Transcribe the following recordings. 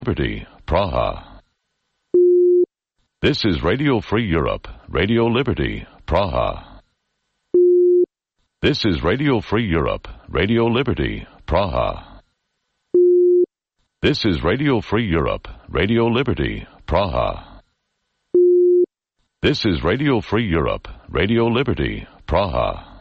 Liberty, Praha. This is Radio Free Europe, Radio Liberty, Praha. This is Radio Free Europe, Radio Liberty, Praha. This is Radio Free Europe, Radio Liberty, Praha. This is Radio Free Europe, Radio Liberty, Praha.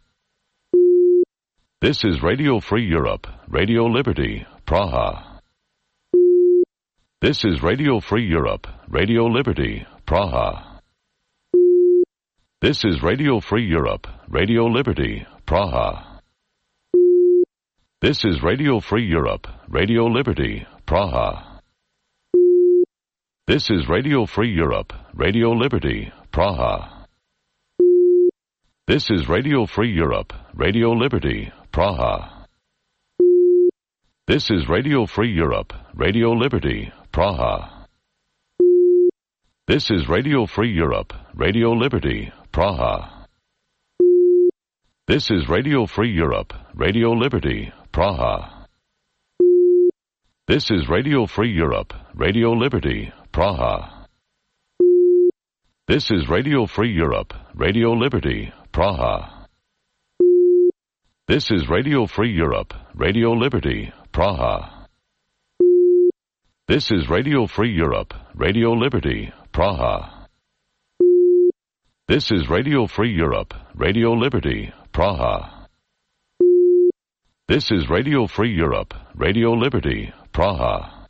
This is Radio Free Europe, Radio Liberty, Praha. This is Radio Free Europe, Radio Liberty, Praha. This is Radio Free Europe, Radio Liberty, Praha. This is Radio Free Europe, Radio Liberty, Praha. This is Radio Free Europe, Radio Liberty, Praha. This is Radio Free Europe, Radio Liberty, Praha. This is Radio Free Europe, Radio Liberty, Praha. This is Radio Free Europe, Radio Liberty, Praha. This is Radio Free Europe, Radio Liberty, Praha. This is Radio Free Europe, Radio Liberty, Praha. This is Radio Free Europe, Radio Liberty, Praha. This is Radio Free Europe, Radio Liberty, Praha. This is Radio Free Europe, Radio Liberty, Praha. This is Radio Free Europe, Radio Liberty, Praha. This is Radio Free Europe, Radio Liberty, Praha.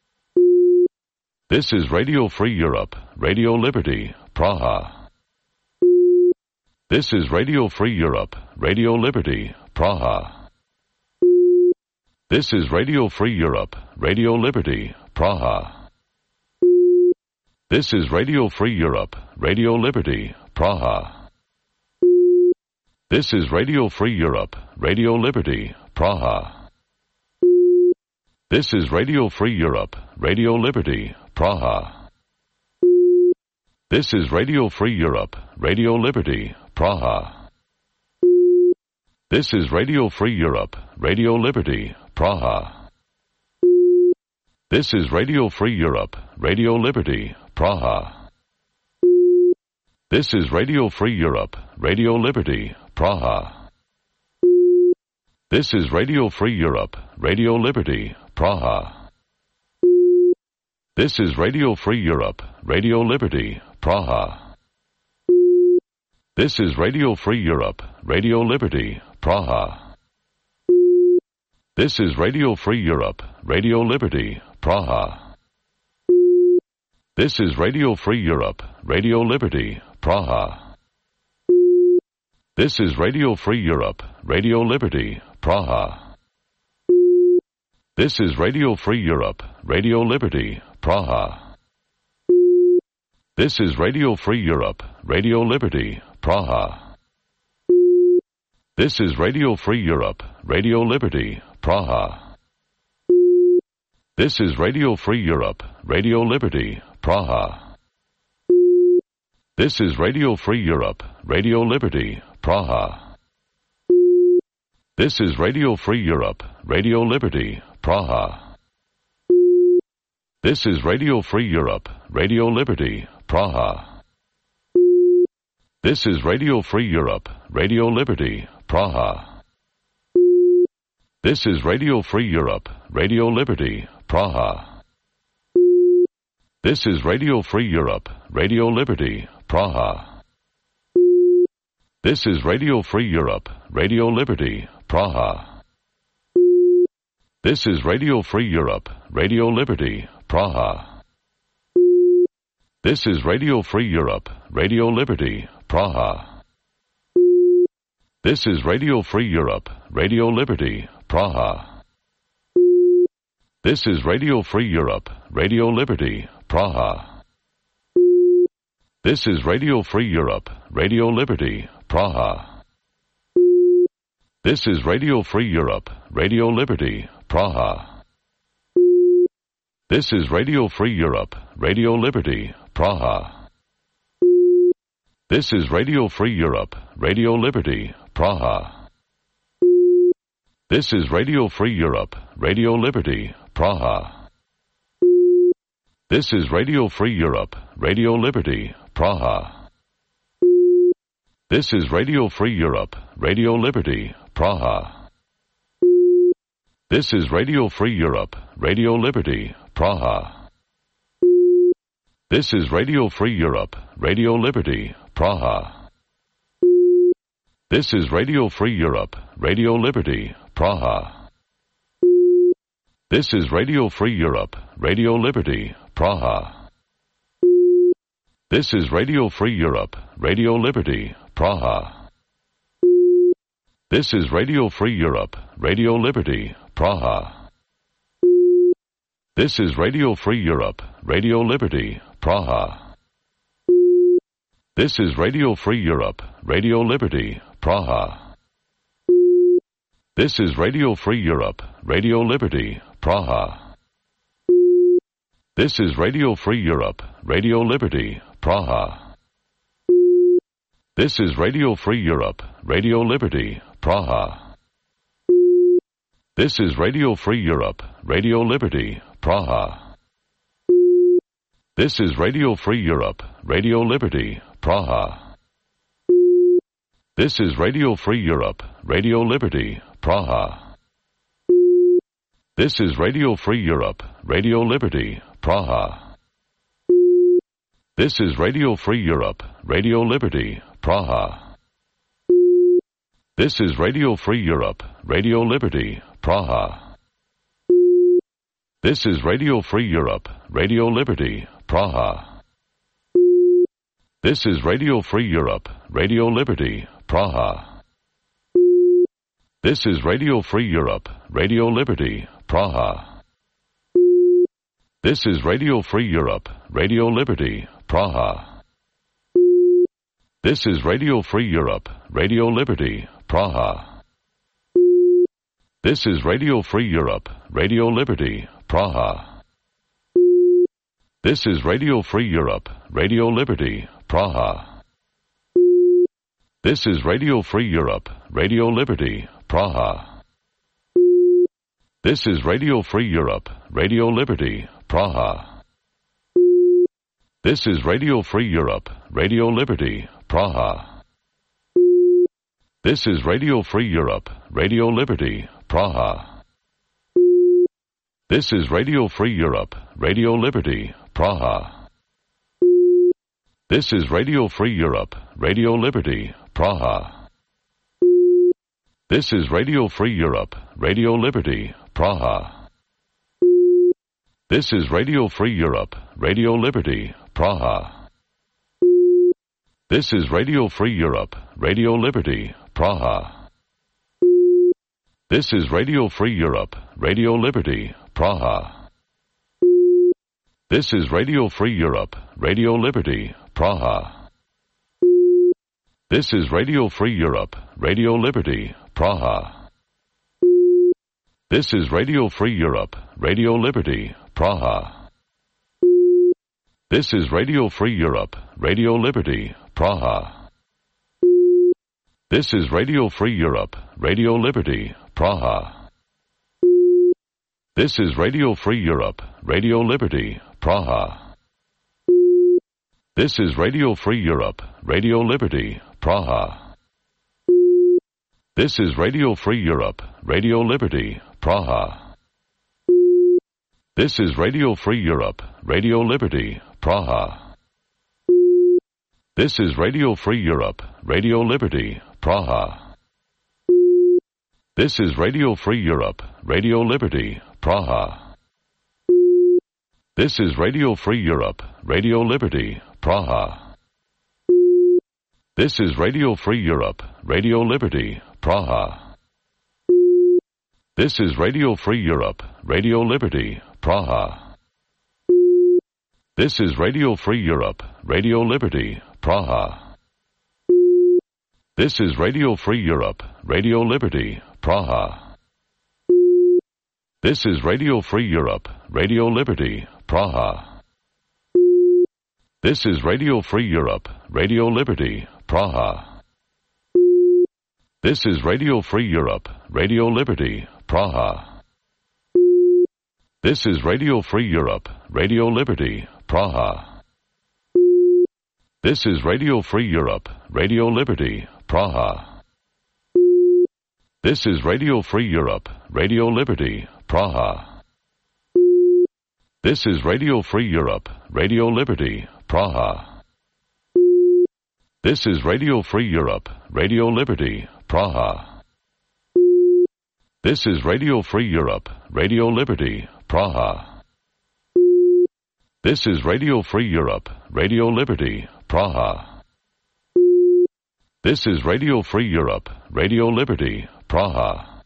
This is Radio Free Europe, Radio Liberty, Praha. This is Radio Free Europe, Radio Liberty, Praha. This is Radio Free Europe, Radio Liberty, Praha. This is Radio Free Europe, Radio Liberty, Praha. This is Radio Free Europe, Radio Liberty, Praha. This is Radio Free Europe, Radio Liberty, Praha. This is Radio Free Europe, Radio Liberty, Praha. This is Radio Free Europe, Radio Liberty, Praha. This is Radio Free Europe, Radio Liberty, Praha. This is Radio Free Europe, Radio Liberty, Praha. This is Radio Free Europe, Radio Liberty, Praha. This is Radio Free Europe, Radio Liberty, Praha. This is Radio Free Europe, Radio Liberty, Praha. This is Radio Free Europe, Radio Liberty, Praha. This is Radio Free Europe, Radio Liberty, Praha. This is Radio Free Europe, Radio Liberty, Praha. This is Radio Free Europe, Radio Liberty, Praha. This is Radio Free Europe, Radio Liberty, Praha. This is Radio Free Europe, Radio Liberty, Praha. This is Radio Free Europe, Radio Liberty, Praha. This is Radio Free Europe, Radio Liberty, Praha. This is Radio Free Europe, Radio Liberty, Praha. This is Radio Free Europe, Radio Liberty, Praha. This is Radio Free Europe, Radio Liberty, Praha. This is Radio Free Europe, Radio Liberty, Praha. This is Radio Free Europe, Radio Liberty, Praha. This is Radio Free Europe, Radio Liberty, Praha. This is Radio Free Europe, Radio Liberty, Praha. This is Radio Free Europe, Radio Liberty, Praha. This is Radio Free Europe, Radio Liberty, Praha. This is Radio Free Europe, Radio Liberty, Praha. This is Radio Free Europe, Radio Liberty, Praha. This is Radio Free Europe, Radio Liberty, Praha. This is Radio Free Europe, Radio Liberty, Praha. This is Radio Free Europe, Radio Liberty, Praha. This is Radio Free Europe, Radio Liberty, Praha. This is Radio Free Europe, Radio Liberty, Praha. This is Radio Free Europe, Radio Liberty, Praha. This is Radio Free Europe, Radio Liberty, Praha. This is Radio Free Europe, Radio Liberty, Praha. This is Radio Free Europe, Radio Liberty, Praha. This is Radio Free Europe, Radio Liberty, Praha. This is Radio Free Europe, Radio Liberty, Praha. This is Radio Free Europe, Radio Liberty, Praha. This is Radio Free Europe, Radio Liberty, Praha. This is Radio Free Europe, Radio Liberty, Praha. This is Radio Free Europe, Radio Liberty, Praha. This is Radio Free Europe, Radio Liberty, Praha. This is Radio Free Europe, Radio Liberty, Praha. This is Radio Free Europe, Radio Liberty, Praha. This is Radio Free Europe, Radio Liberty, Praha. This is Radio Free Europe, Radio Liberty, Praha. This is Radio Free Europe, Radio Liberty, Praha. This is Radio Free Europe, Radio Liberty, Praha. This is Radio Free Europe, Radio Liberty, Praha. This is Radio Free Europe, Radio Liberty, Praha. This is Radio Free Europe, Radio Liberty, Praha. This is Radio Free Europe, Radio Liberty, Praha. This is Radio Free Europe, Radio Liberty, Praha. This is Radio Free Europe, Radio Liberty, Praha. This is Radio Free Europe, Radio Liberty, Praha. This is Radio Free Europe, Radio Liberty, Praha. This is Radio Free Europe, Radio Liberty, Praha. This is Radio Free Europe, Radio Liberty, Praha. This is Radio Free Europe, Radio Liberty, Praha. This is Radio Free Europe, Radio Liberty, Praha. This is Radio Free Europe, Radio Liberty, Praha. This is Radio Free Europe, Radio Liberty, Praha. This is Radio Free Europe, Radio Liberty, Praha. This is Radio Free Europe, Radio Liberty, Praha. This is Radio Free Europe, Radio Liberty, Praha. This is Radio Free Europe, Radio Liberty, Praha. This is Radio Free Europe, Radio Liberty, Praha. This is Radio Free Europe, Radio Liberty, Praha. This is Radio Free Europe, Radio Liberty, Praha. This is Radio Free Europe, Radio Liberty, Praha. This is Radio Free Europe, Radio Liberty, Praha. This is Radio Free Europe, Radio Liberty, Praha. This is Radio Free Europe, Radio Liberty, Praha. This is Radio Free Europe, Radio Liberty, Praha. This is Radio Free Europe, Radio Liberty, Praha. This is Radio Free Europe, Radio Liberty, Praha. This is Radio Free Europe, Radio Liberty, Praha. This is Radio Free Europe, Radio Liberty, Praha. This is Radio Free Europe, Radio Liberty, Praha. This is Radio Free Europe, Radio Liberty, Praha. This is Radio Free Europe, Radio Liberty, Praha. This is Radio Free Europe, Radio Liberty, Praha. This is Radio Free Europe, Radio Liberty, Praha. This is Radio Free Europe, Radio Liberty, Praha. This is Radio Free Europe, Radio Liberty, Praha. This is Radio Free Europe, Radio Liberty, Praha. This is Radio Free Europe, Radio Liberty, Praha. This is Radio Free Europe, Radio Liberty, Praha. This is Radio Free Europe, Radio Liberty, Praha. This is Radio Free Europe, Radio Liberty, Praha. This is Radio Free Europe, Radio Liberty, Praha. This is Radio Free Europe, Radio Liberty, Praha. This is Radio Free Europe, Radio Liberty, Praha.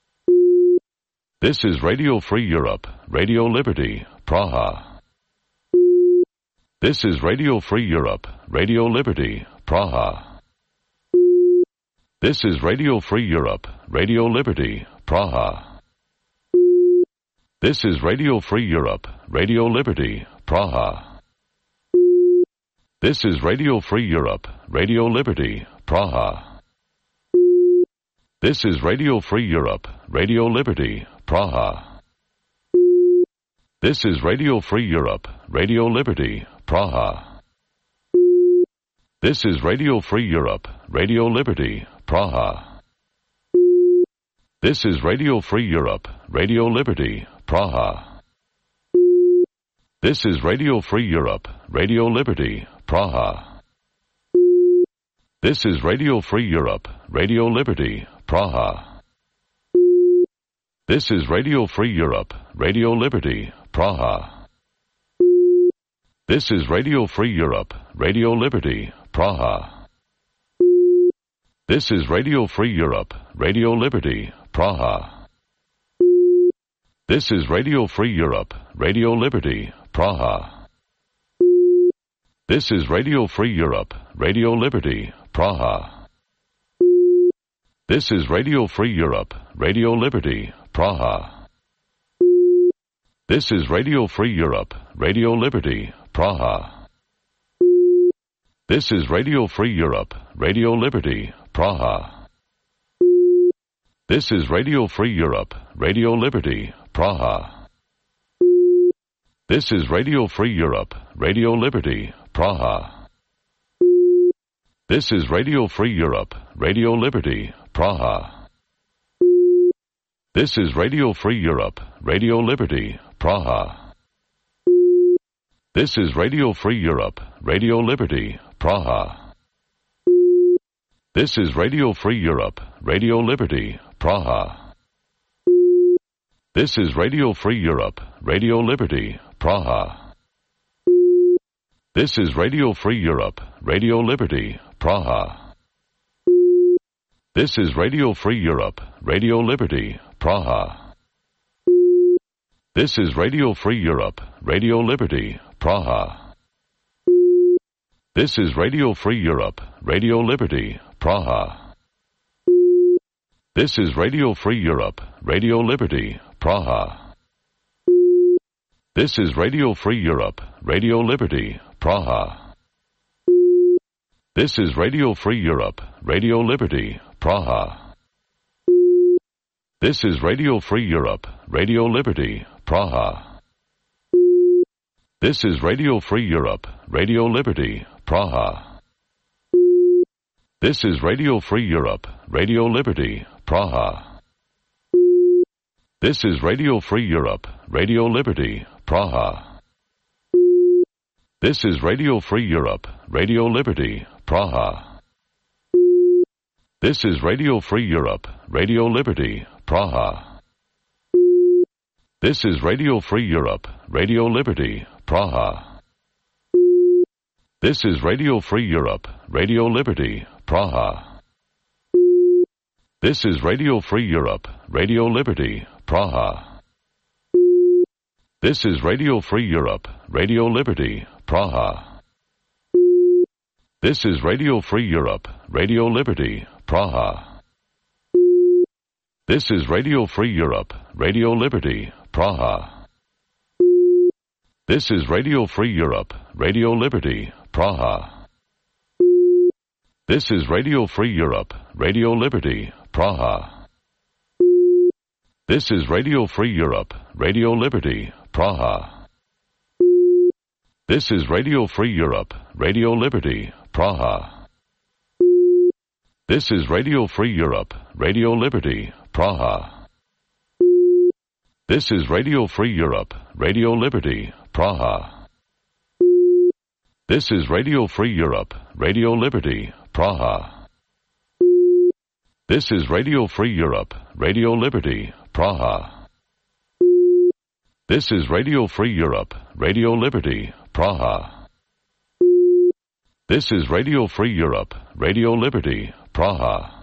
This is Radio Free Europe, Radio Liberty, Praha. This is Radio Free Europe, Radio Liberty, Praha. This is Radio Free Europe, Radio Liberty, Praha. This is Radio Free Europe, Radio Liberty, Praha. This is Radio Free Europe, Radio Liberty, Praha. This is Radio Free Europe, Radio Liberty, Praha. This is Radio Free Europe, Radio Liberty, Praha. This is Radio Free Europe, Radio Liberty, Praha. This is Radio Free Europe, Radio Liberty, Praha. This is Radio Free Europe, Radio Liberty, Praha. This is Radio Free Europe, Radio Liberty, Praha. This is Radio Free Europe, Radio Liberty, Praha. This is Radio Free Europe, Radio Liberty, Praha. This is Radio Free Europe, Radio Liberty, Praha. This is Radio Free Europe, Radio Liberty, Praha. This is Radio Free Europe, Radio Liberty, Praha. This is Radio Free Europe, Radio Liberty, Praha. This is Radio Free Europe, Radio Liberty, Praha. This is Radio Free Europe, Radio Liberty, Praha. This is Radio Free Europe, Radio Liberty, Praha. This is Radio Free Europe, Radio Liberty, Praha. This is Radio Free Europe, Radio Liberty, Praha. This is Radio Free Europe, Radio Liberty, Praha. This is Radio Free Europe, Radio Liberty, Praha. This is Radio Free Europe, Radio Liberty, Praha. This is Radio Free Europe, Radio Liberty, Praha. This is Radio Free Europe, Radio Liberty, Praha. This is Radio Free Europe, Radio Liberty, Praha. This is Radio Free Europe, Radio Liberty, Praha. This is Radio Free Europe, Radio Liberty, Praha. This is Radio Free Europe, Radio Liberty, Praha. This is Radio Free Europe, Radio Liberty, Praha. This is Radio Free Europe, Radio Liberty, Praha. This is Radio Free Europe, Radio Liberty, Praha. This is Radio Free Europe, Radio Liberty, Praha. This is Radio Free Europe, Radio Liberty, Praha. This is Radio Free Europe, Radio Liberty, Praha. This is Radio Free Europe, Radio Liberty, Praha. This is Radio Free Europe, Radio Liberty, Praha. This is Radio Free Europe, Radio Liberty, Praha. This is Radio Free Europe, Radio Liberty, Praha. This is Radio Free Europe, Radio Liberty, Praha. This is Radio Free Europe, Radio Liberty, Praha. This is Radio Free Europe, Radio Liberty, Praha. This is Radio Free Europe, Radio Liberty, Praha. This is Radio Free Europe, Radio Liberty, Praha. This is Radio Free Europe, Radio Liberty, Praha. This is Radio Free Europe, Radio Liberty, Praha. This is Radio Free Europe, Radio Liberty, Praha. This is Radio Free Europe, Radio Liberty, Praha. This is Radio Free Europe, Radio Liberty, Praha. This is Radio Free Europe, Radio Liberty, Praha. This is Radio Free Europe, Radio Liberty, Praha. This is Radio Free Europe, Radio Liberty, Praha. This is Radio Free Europe, Radio Liberty, Praha.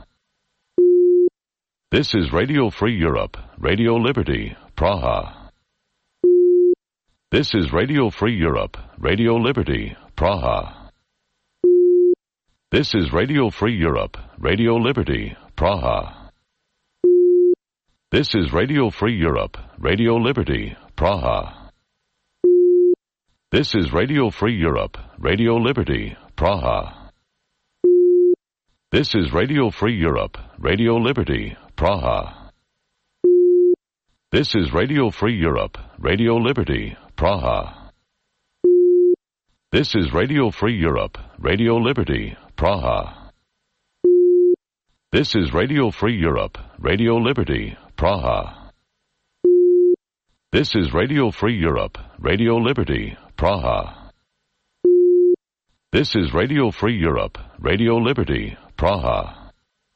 This is Radio Free Europe, Radio Liberty, Praha. This is Radio Free Europe, Radio Liberty, Praha. This is Radio Free Europe, Radio Liberty, Praha. This is Radio Free Europe, Radio Liberty, Praha. This is Radio Free Europe, Radio Liberty, Praha. This is Radio Free Europe, Radio Liberty, Praha. This is Radio Free Europe, Radio Liberty, Praha. This is Radio Free Europe, Radio Liberty, Praha. This is Radio Free Europe, Radio Liberty, Praha. This is Radio Free Europe, Radio Liberty, Praha. This is Radio Free Europe, Radio Liberty, Praha.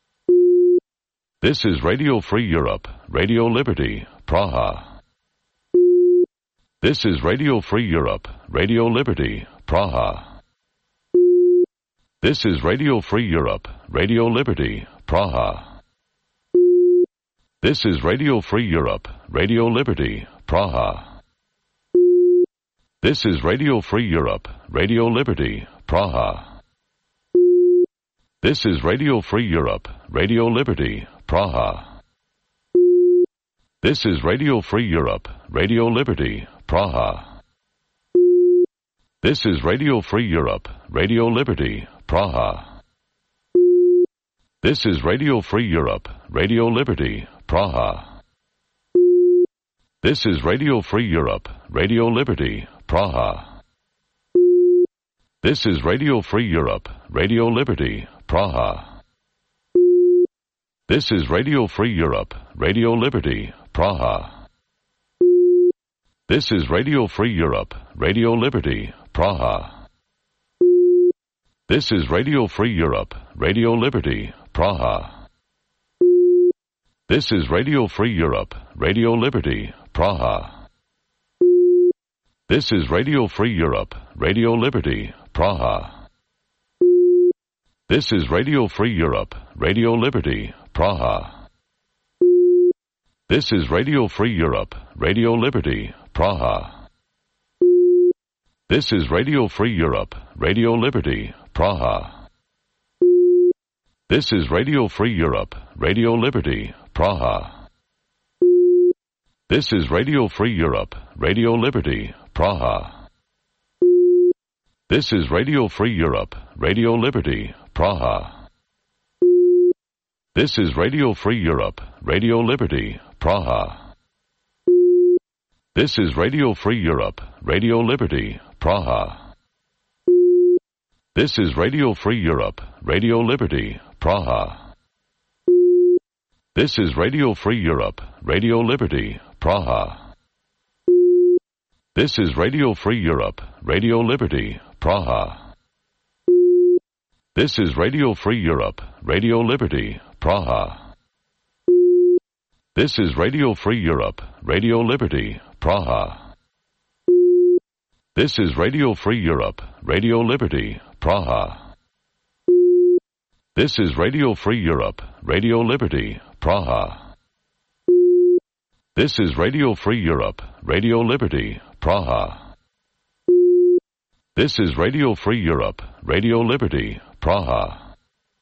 This is Radio Free Europe, Radio Liberty, Praha. This is Radio Free Europe, Radio Liberty, Praha. This is Radio Free Europe, Radio Liberty, Praha. This is Radio Free Europe, Radio Liberty, Praha. This is Radio Free Europe, Radio Liberty, Praha. This is Radio Free Europe, Radio Liberty, Praha. This is Radio Free Europe, Radio Liberty, Praha. This is Radio Free Europe, Radio Liberty, Praha. This is Radio Free Europe, Radio Liberty, Praha. This is Radio Free Europe, Radio Liberty, Praha. This is Radio Free Europe, Radio Liberty, Praha. This is Radio Free Europe, Radio Liberty, Praha. This is Radio Free Europe, Radio Liberty, Praha. This is Radio Free Europe, Radio Liberty, Praha. This is Radio Free Europe, Radio Liberty, Praha. This is Radio Free Europe, Radio Liberty, Praha. This is Radio Free Europe, Radio Liberty, Praha. This is Radio Free Europe, Radio Liberty, Praha. This is Radio Free Europe, Radio Liberty, Praha. This is Radio Free Europe, Radio Liberty, Praha. This is Radio Free Europe, Radio Liberty, Praha. This is Radio Free Europe, Radio Liberty, Praha. This is Radio Free Europe, Radio Liberty, Praha. This is Radio Free Europe, Radio Liberty, Praha. This is Radio Free Europe, Radio Liberty, Praha. This is Radio Free Europe, Radio Liberty, Praha. This is Radio Free Europe, Radio Liberty, Praha. This is Radio Free Europe, Radio Liberty, Praha. This is Radio Free Europe, Radio Liberty, Praha. This is Radio Free Europe, Radio Liberty, Praha. This is Radio Free Europe, Radio Liberty, Praha. This is Radio Free Europe, Radio Liberty, Praha. This is Radio Free Europe, Radio Liberty, Praha.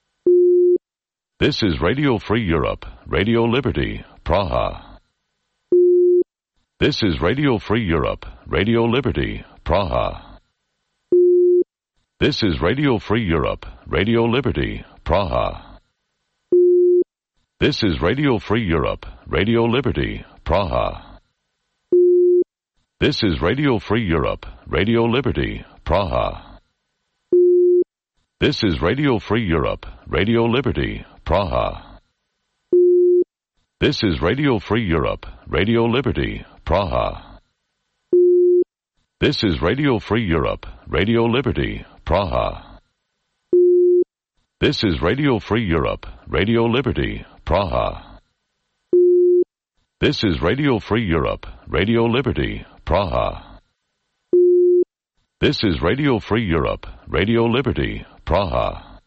This is Radio Free Europe, Radio Liberty, Praha. This is Radio Free Europe, Radio Liberty, Praha. This is Radio Free Europe, Radio Liberty, Praha. This is Radio Free Europe, Radio Liberty, Praha. This is Radio Free Europe, Radio Liberty, Praha. This is Radio Free Europe, Radio Liberty, Praha. This is Radio Free Europe, Radio Liberty, Praha. This is Radio Free Europe, Radio Liberty, Praha. This is Radio Free Europe, Radio Liberty, Praha. This is Radio Free Europe, Radio Liberty, Praha. This is Radio Free Europe, Radio Liberty, Praha.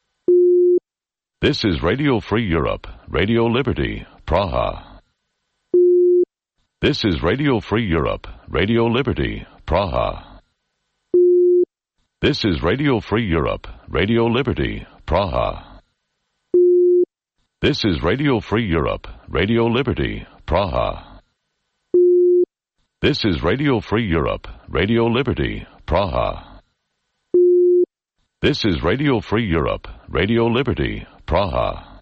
This is Radio Free Europe, Radio Liberty, Praha. This is Radio Free Europe, Radio Liberty, Praha. This is Radio Free Europe, Radio Liberty, Praha. This is Radio Free Europe, Radio Liberty, Praha. This is Radio Free Europe, Radio Liberty, Praha. This is Radio Free Europe, Radio Liberty, Praha.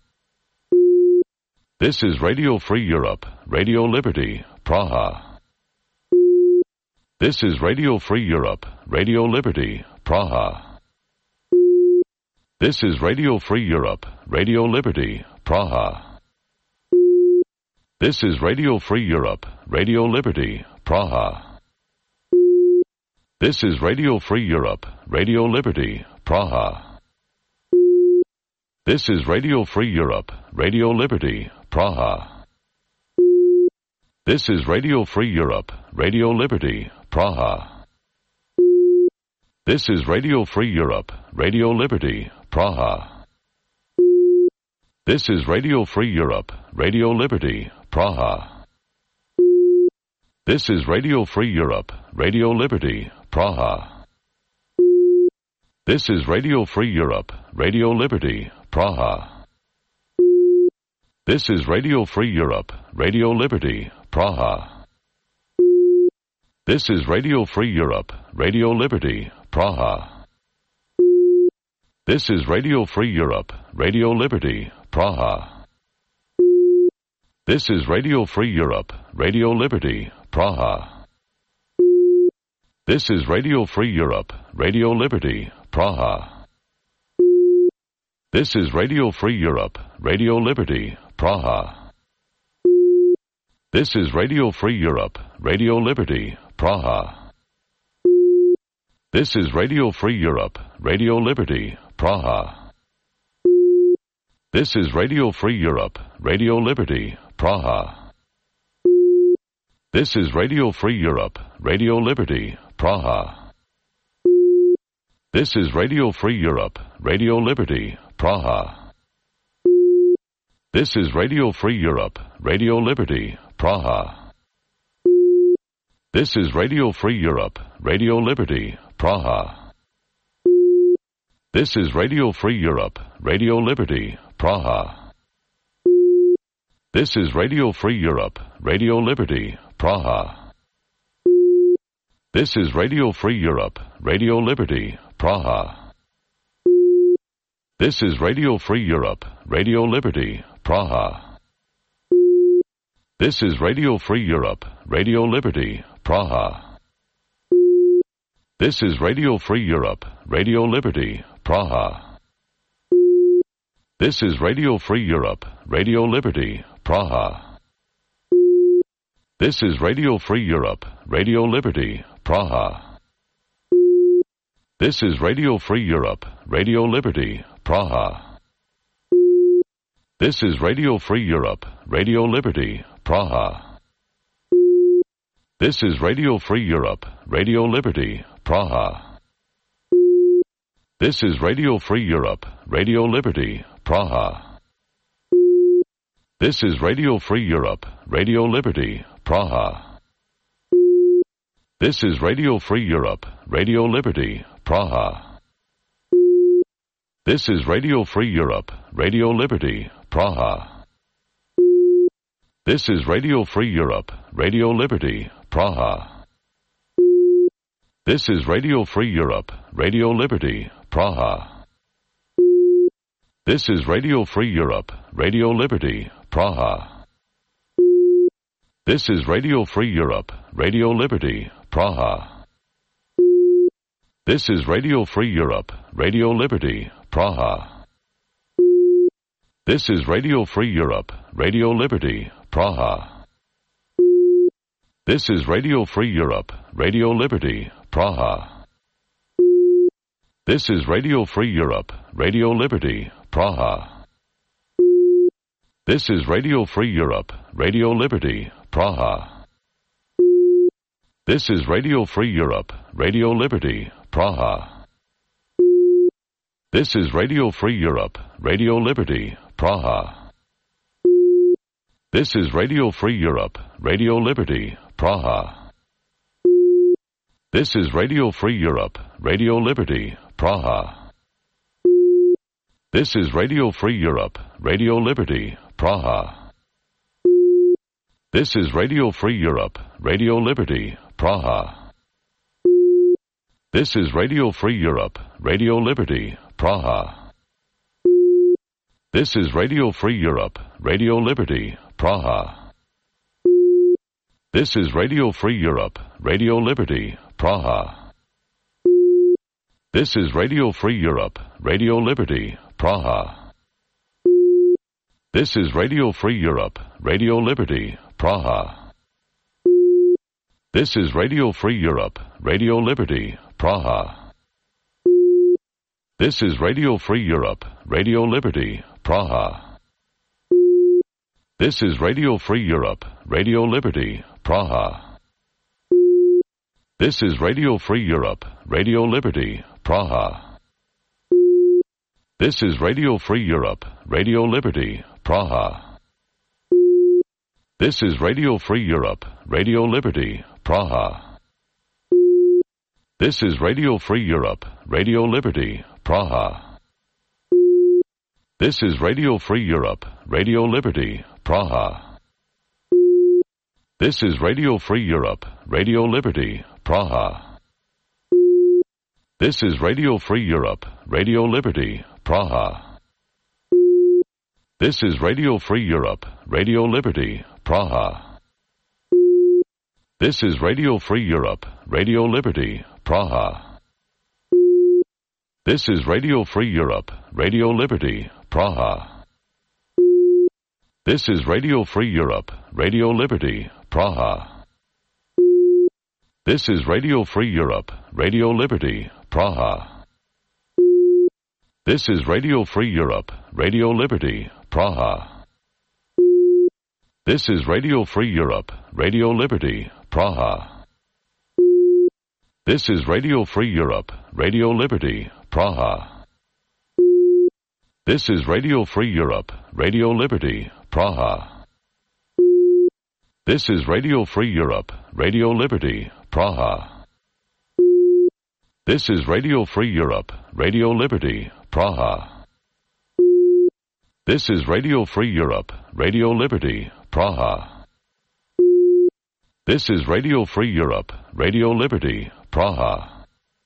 This is Radio Free Europe, Radio Liberty, Praha. This is Radio Free Europe, Radio Liberty, Praha. This is Radio Free Europe, Radio Liberty, Praha. This is Radio Free Europe, Radio Liberty, Praha. This is Radio Free Europe, Radio Liberty, Praha. This is Radio Free Europe, Radio Liberty, Praha. This is Radio Free Europe, Radio Liberty, Praha. This is Radio Free Europe, Radio Liberty, Praha. This is Radio Free Europe, Radio Liberty, Praha. This is Radio Free Europe, Radio Liberty, Praha. This is Radio Free Europe, Radio Liberty, Praha. This is Radio Free Europe, Radio Liberty, Praha. This is Radio Free Europe, Radio Liberty, Praha. This is Radio Free Europe, Radio Liberty, Praha. This is Radio Free Europe, Radio Liberty, Praha. This is Radio Free Europe, Radio Liberty, Praha. This is Radio Free Europe, Radio Liberty, Praha. This is Radio Free Europe, Radio Liberty, Praha. This is Radio Free Europe, Radio Liberty, Praha. This is Radio Free Europe, Radio Liberty, Praha. This is Radio Free Europe, Radio Liberty, Praha. This is Radio Free Europe, Radio Liberty, Praha. This is Radio Free Europe, Radio Liberty, Praha. This is Radio Free Europe, Radio Liberty, Praha. This is Radio Free Europe, Radio Liberty, Praha. This is Radio Free Europe, Radio Liberty, Praha. This is Radio Free Europe, Radio Liberty, Praha. This is Radio Free Europe, Radio Liberty, Praha. This is Radio Free Europe, Radio Liberty, Praha. This is Radio Free Europe, Radio Liberty, Praha. This is Radio Free Europe, Radio Liberty, Praha. This is Radio Free Europe, Radio Liberty, Praha. This is Radio Free Europe, Radio Liberty, Praha. This is Radio Free Europe, Radio Liberty, Praha. This is Radio Free Europe, Radio Liberty, Praha. This is Radio Free Europe, Radio Liberty, Praha. This is Radio Free Europe, Radio Liberty, Praha. This is Radio Free Europe, Radio Liberty, Praha. This is Radio Free Europe, Radio Liberty, Praha. This is Radio Free Europe, Radio Liberty, Praha. This is Radio Free Europe, Radio Liberty, Praha. This is Radio Free Europe, Radio Liberty, Praha. This is Radio Free Europe, Radio Liberty, Praha. This is Radio Free Europe, Radio Liberty, Praha. This is Radio Free Europe, Radio Liberty, Praha. This is Radio Free Europe, Radio Liberty, Praha. This is Radio Free Europe, Radio Liberty, Praha. This is Radio Free Europe, Radio Liberty, Praha. This is Radio Free Europe, Radio Liberty, Praha. This is Radio Free Europe, Radio Liberty, Praha. This is Radio Free Europe, Radio Liberty, Praha. This is Radio Free Europe, Radio Liberty, Praha. This is Radio Free Europe, Radio Liberty, Praha. This is Radio Free Europe, Radio Liberty, Praha. This is Radio Free Europe, Radio Liberty, Praha. This is Radio Free Europe, Radio Liberty, Praha. This is Radio Free Europe, Radio Liberty, Praha. This is Radio Free Europe, Radio Liberty, Praha. This is Radio Free Europe, Radio Liberty, Praha. This is Radio Free Europe, Radio Liberty, Praha. This is Radio Free Europe, Radio Liberty, Praha. This is Radio Free Europe, Radio Liberty, Praha. This is Radio Free Europe, Radio Liberty, Praha. This is Radio Free Europe, Radio Liberty, Praha. This is Radio Free Europe, Radio Liberty, Praha. This is Radio Free Europe, Radio Liberty, Praha. This is Radio Free Europe, Radio Liberty, Praha. This is Radio Free Europe, Radio Liberty, Praha. This is Radio Free Europe, Radio Liberty, Praha. This is Radio Free Europe, Radio Liberty, Praha. This is Radio Free Europe, Radio Liberty, Praha. This is Radio Free Europe, Radio Liberty, Praha. This is Radio Free Europe, Radio Liberty, Praha. This is Radio Free Europe, Radio Liberty, Praha. This is Radio Free Europe, Radio Liberty, Praha. This is Radio Free Europe, Radio Liberty, Praha. This is Radio Free Europe, Radio Liberty, Praha. This is Radio Free Europe, Radio Liberty, Praha. This is Radio Free Europe, Radio Liberty, Praha. This is Radio Free Europe, Radio Liberty, Praha. This is Radio Free Europe, Radio Liberty, Praha. This is Radio Free Europe, Radio Liberty, Praha.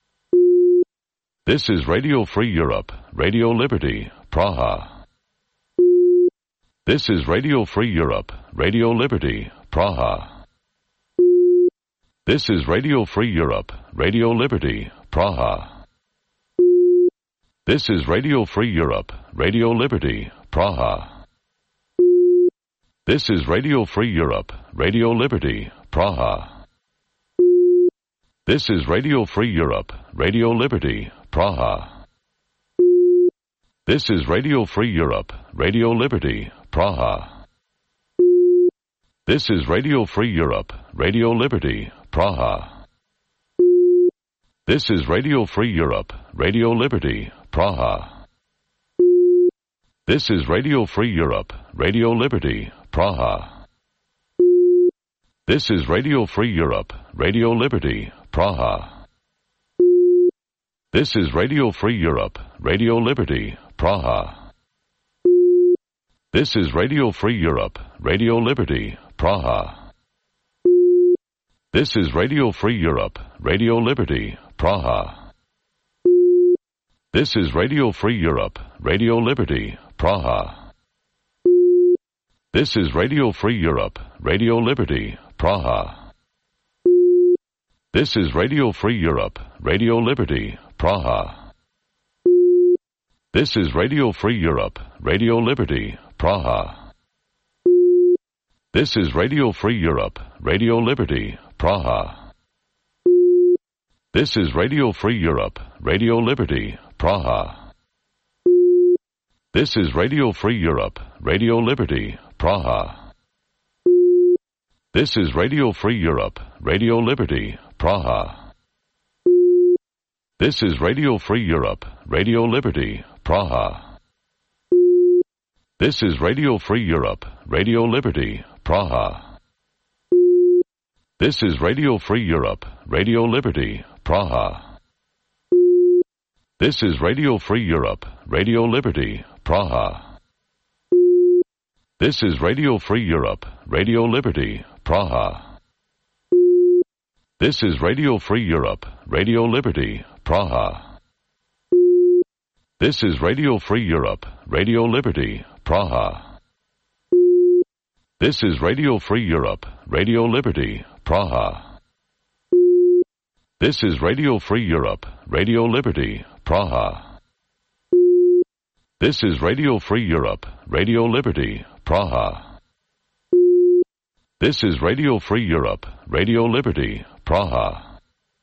This is Radio Free Europe, Radio Liberty, Praha. This is Radio Free Europe, Radio Liberty, Praha. This is Radio Free Europe, Radio Liberty, Praha. This is Radio Free Europe, Radio Liberty, Praha. This is Radio Free Europe, Radio Liberty, Praha. This is Radio Free Europe, Radio Liberty, Praha. This is Radio Free Europe, Radio Liberty, Praha. This is Radio Free Europe, Radio Liberty, Praha. This is Radio Free Europe, Radio Liberty, Praha. This is Radio Free Europe, Radio Liberty, Praha. This is Radio Free Europe, Radio Liberty, Praha. This is Radio Free Europe, Radio Liberty, Praha. This is Radio Free Europe, Radio Liberty, Praha. This is Radio Free Europe, Radio Liberty, Praha. This is Radio Free Europe, Radio Liberty, Praha. This is Radio Free Europe, Radio Liberty, Praha. This is Radio Free Europe, Radio Liberty, Praha. This is Radio Free Europe, Radio Liberty, Praha. This is Radio Free Europe, Radio Liberty, Praha. This is Radio Free Europe, Radio Liberty, Praha. This is Radio Free Europe, Radio Liberty, Praha. This is Radio Free Europe, Radio Liberty, Praha. This is Radio Free Europe, Radio Liberty, Praha. This is Radio Free Europe, Radio Liberty, Praha. This is Radio Free Europe, Radio Liberty, Praha. This is Radio Free Europe, Radio Liberty, Praha. This is Radio Free Europe, Radio Liberty, Praha. This is Radio Free Europe, Radio Liberty, Praha. This is Radio Free Europe, Radio Liberty, Praha. This is Radio Free Europe, Radio Liberty, Praha. This is Radio Free Europe, Radio Liberty, Praha. This is Radio Free Europe, Radio Liberty, Praha. This is Radio Free Europe, Radio Liberty, Praha.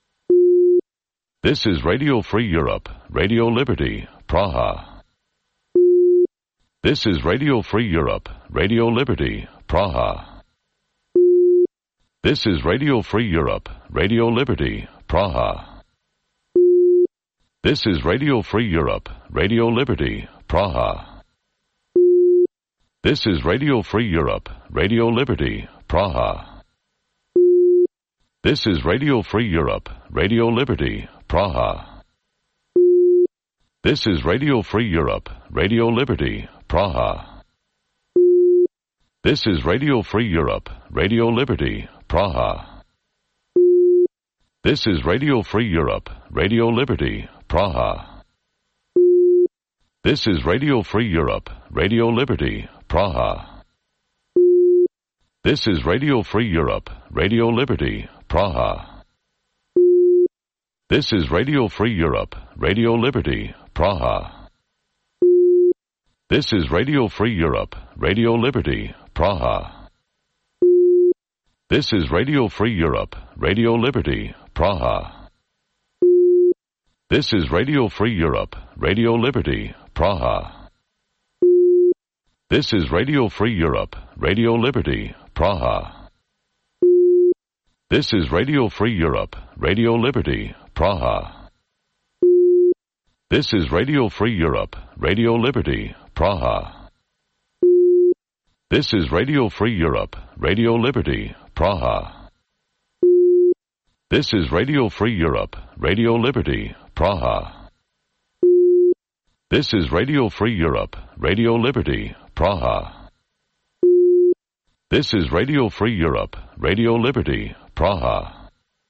This is Radio Free Europe, Radio Liberty, Praha. This is Radio Free Europe, Radio Liberty, Praha. This is Radio Free Europe, Radio Liberty, Praha. This is Radio Free Europe, Radio Liberty, Praha. This is Radio Free Europe, Radio Liberty, Praha. This is Radio Free Europe, Radio Liberty, Praha. This is Radio Free Europe, Radio Liberty, Praha. This is Radio Free Europe, Radio Liberty, Praha. This is Radio Free Europe, Radio Liberty, Praha. This is Radio Free Europe, Radio Liberty, Praha. This is Radio Free Europe, Radio Liberty, Praha. This is Radio Free Europe, Radio Liberty, Praha. This is Radio Free Europe, Radio Liberty, Praha. This is Radio Free Europe, Radio Liberty, Praha. This is Radio Free Europe, Radio Liberty, Praha. This is Radio Free Europe, Radio Liberty, Praha. This is Radio Free Europe, Radio Liberty, Praha. This is Radio Free Europe, Radio Liberty, Praha. This is Radio Free Europe, Radio Liberty, Praha. This is Radio Free Europe, Radio Liberty, Praha. This is Radio Free Europe, Radio Liberty, Praha. This is Radio Free Europe, Radio Liberty, Praha.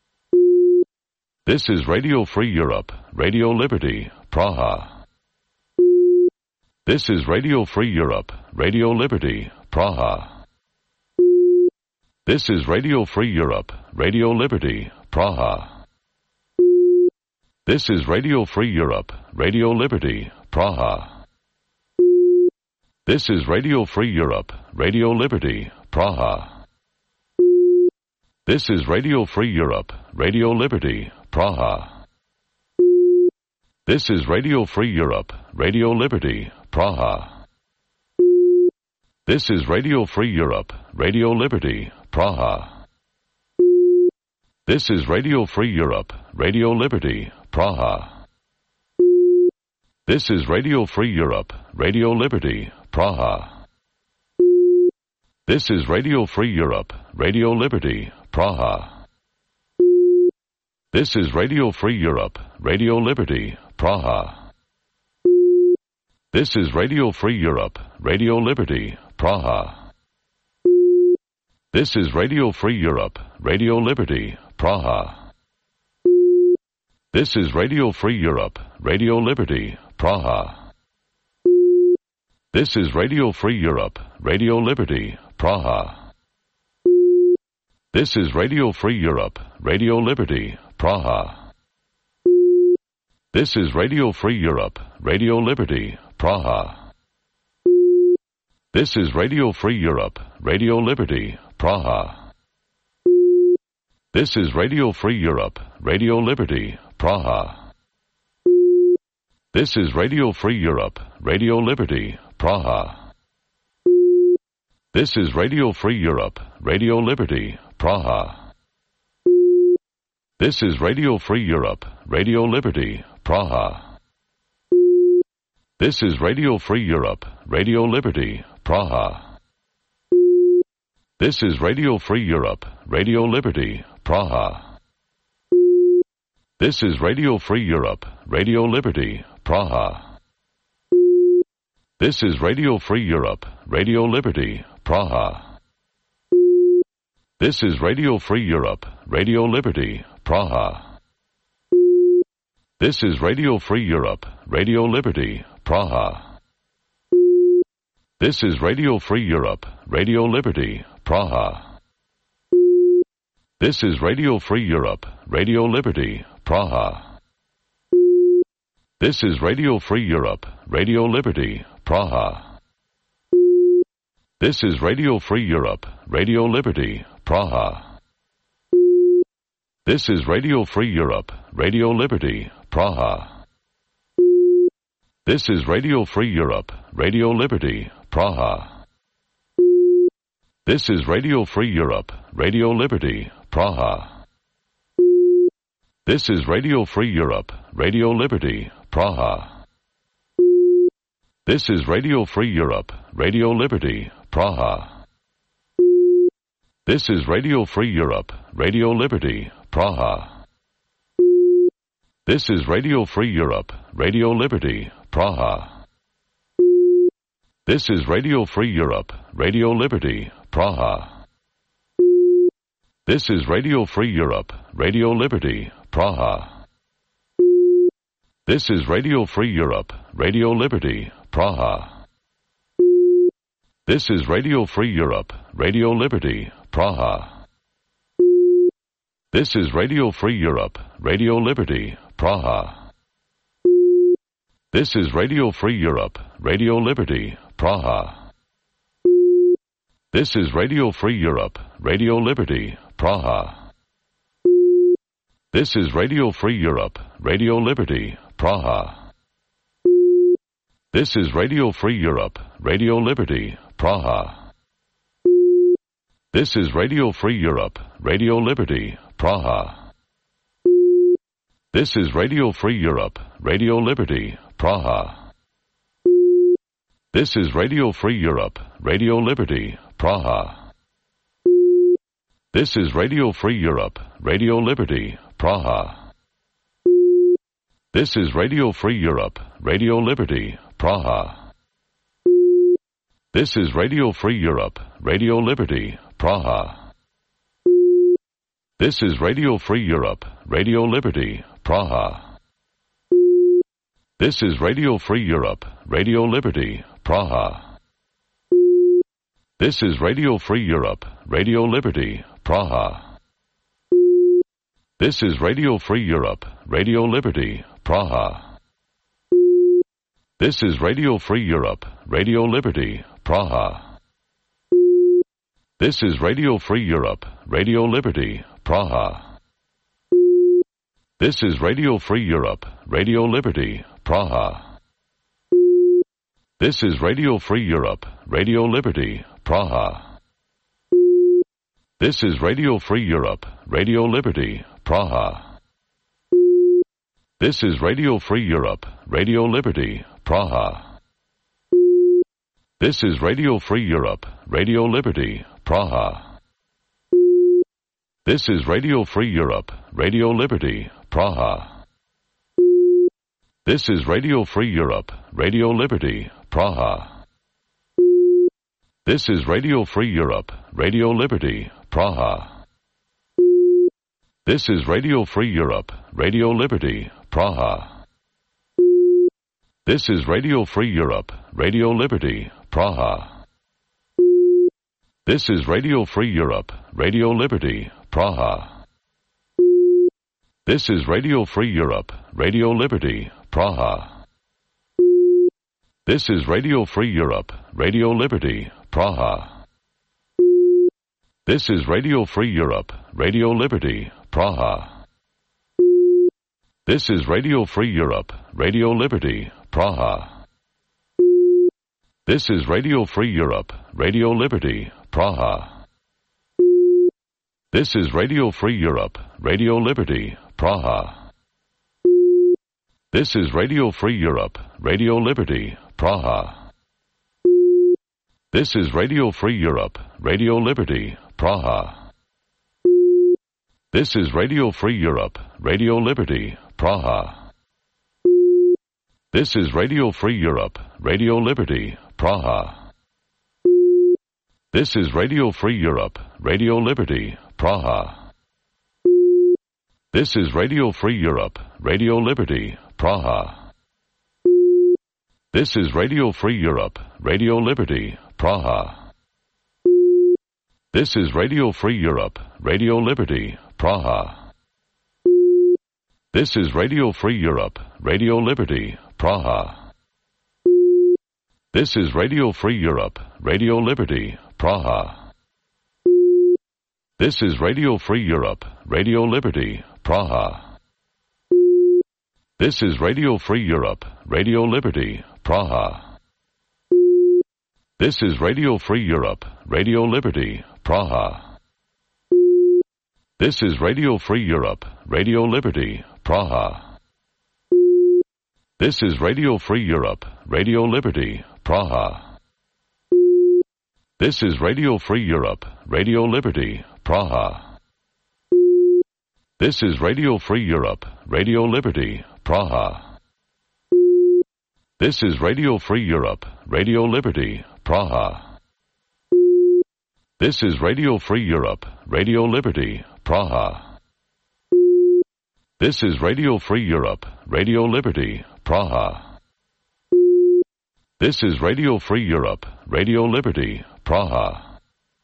This is Radio Free Europe, Radio Liberty, Praha. This is Radio Free Europe, Radio Liberty, Praha. This is Radio Free Europe, Radio Liberty, Praha. This is Radio Free Europe, Radio Liberty, Praha. This is Radio Free Europe, Radio Liberty, Praha. This is Radio Free Europe, Radio Liberty, Praha. This is Radio Free Europe, Radio Liberty, Praha. This is Radio Free Europe, Radio Liberty, Praha. This is Radio Free Europe, Radio Liberty, Praha. This is Radio Free Europe, Radio Liberty, Praha. This is Radio Free Europe, Radio Liberty, Praha. This is Radio Free Europe, Radio Liberty, Praha. This is Radio Free Europe, Radio Liberty, Praha. This is Radio Free Europe, Radio Liberty, Praha. This is Radio Free Europe, Radio Liberty, Praha. This is Radio Free Europe, Radio Liberty, Praha. This is Radio Free Europe, Radio Liberty, Praha. This is Radio Free Europe, Radio Liberty, Praha. This is Radio Free Europe, Radio Liberty, Praha. This is Radio Free Europe, Radio Liberty, Praha. This is Radio Free Europe, Radio Liberty, Praha. This is Radio Free Europe, Radio Liberty, Praha. This is Radio Free Europe, Radio Liberty, Praha. This is Radio Free Europe, Radio Liberty, Praha. This is Radio Free Europe, Radio Liberty, Praha. This is Radio Free Europe, Radio Liberty, Praha. This is Radio Free Europe, Radio Liberty, Praha. This is Radio Free Europe, Radio Liberty, Praha. This is Radio Free Europe, Radio Liberty, Praha. This is Radio Free Europe, Radio Liberty, Praha. This is Radio Free Europe, Radio Liberty, Praha. This is Radio Free Europe, Radio Liberty, Praha. This is Radio Free Europe, Radio Liberty, Praha. This is Radio Free Europe, Radio Liberty, Praha. This is Radio Free Europe, Radio Liberty, Praha. This is Radio Free Europe, Radio Liberty, Praha. This is Radio Free Europe, Radio Liberty, Praha. This is Radio Free Europe, Radio Liberty, Praha. This is Radio Free Europe, Radio Liberty, Praha. This is Radio Free Europe, Radio Liberty, Praha. This is Radio Free Europe, Radio Liberty, Praha. This is Radio Free Europe, Radio Liberty, Praha. This is Radio Free Europe, Radio Liberty, Praha. This is Radio Free Europe, Radio Liberty, Praha. This is Radio Free Europe, Radio Liberty, Praha. This is Radio Free Europe, Radio Liberty, Praha. This is Radio Free Europe, Radio Liberty, Praha. This is Radio Free Europe, Radio Liberty, Praha. This is Radio Free Europe, Radio Liberty, Praha. This is Radio Free Europe, Radio Liberty, Praha. This is Radio Free Europe, Radio Liberty, Praha. This is Radio Free Europe, Radio Liberty, Praha. This is Radio Free Europe, Radio Liberty, Praha. This is Radio Free Europe, Radio Liberty, Praha. This is Radio Free Europe, Radio Liberty, Praha. This is Radio Free Europe, Radio Liberty, Praha. This is Radio Free Europe, Radio Liberty, Praha. This is Radio Free Europe, Radio Liberty, Praha. This is Radio Free Europe, Radio Liberty, Praha. This is Radio Free Europe, Radio Liberty, Praha. This is Radio Free Europe, Radio Liberty, Praha. This is Radio Free Europe, Radio Liberty, Praha. This is Radio Free Europe, Radio Liberty, Praha. This is Radio Free Europe, Radio Liberty, Praha. This is Radio Free Europe, Radio Liberty, Praha. This is Radio Free Europe, Radio Liberty, Praha. This is Radio Free Europe, Radio Liberty, Praha. This is Radio Free Europe, Radio Liberty, Praha. This is Radio Free Europe, Radio Liberty, Praha. This is Radio Free Europe, Radio Liberty, Praha. This is Radio Free Europe, Radio Liberty, Praha. This is Radio Free Europe, Radio Liberty, Praha. This is Radio Free Europe, Radio Liberty, Praha. This is Radio Free Europe, Radio Liberty, Praha. This is Radio Free Europe, Radio Liberty, Praha. This is Radio Free Europe, Radio Liberty, Praha. This is Radio Free Europe, Radio Liberty, Praha. This is Radio Free Europe, Radio Liberty, Praha. This is Radio Free Europe, Radio Liberty, Praha. This is Radio Free Europe, Radio Liberty, Praha. This is Radio Free Europe, Radio Liberty, Praha. This is Radio Free Europe, Radio Liberty, Praha. This is Radio Free Europe, Radio Liberty, Praha. This is Radio Free Europe, Radio Liberty, Praha. This is Radio Free Europe, Radio Liberty, Praha. This is Radio Free Europe, Radio Liberty, Praha. This is Radio Free Europe, Radio Liberty, Praha. This is Radio Free Europe, Radio Liberty, Praha. This is Radio Free Europe, Radio Liberty, Praha. This is Radio Free Europe, Radio Liberty, Praha. This is Radio Free Europe, Radio Liberty, Praha. This is Radio Free Europe, Radio Liberty, Praha. This is Radio Free Europe, Radio Liberty, Praha. This is Radio Free Europe, Radio Liberty, Praha. This is Radio Free Europe, Radio Liberty, Praha. This is Radio Free Europe, Radio Liberty, Praha. This is Radio Free Europe, Radio Liberty, Praha. This is Radio Free Europe, Radio Liberty, Praha. This is Radio Free Europe, Radio Liberty, Praha.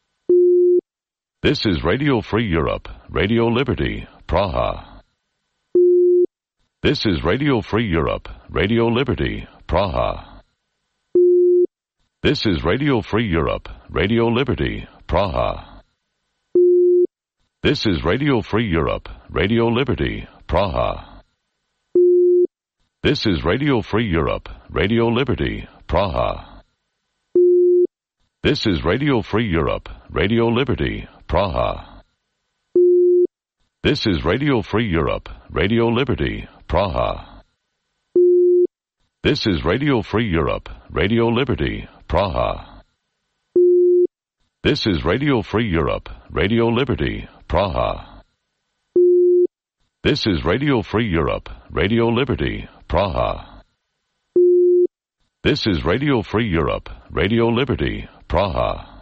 This is Radio Free Europe, Radio Liberty, Praha. This is Radio Free Europe, Radio Liberty, Praha. This is Radio Free Europe, Radio Liberty, Praha. This is Radio Free Europe, Radio Liberty, Praha. This is Radio Free Europe, Radio Liberty, Praha. This is Radio Free Europe, Radio Liberty, Praha. This is Radio Free Europe, Radio Liberty, Praha. This is Radio Free Europe, Radio Liberty, Praha. This is Radio Free Europe, Radio Liberty, Praha. This is Radio Free Europe, Radio Liberty, Praha. This is Radio Free Europe, Radio Liberty, Praha.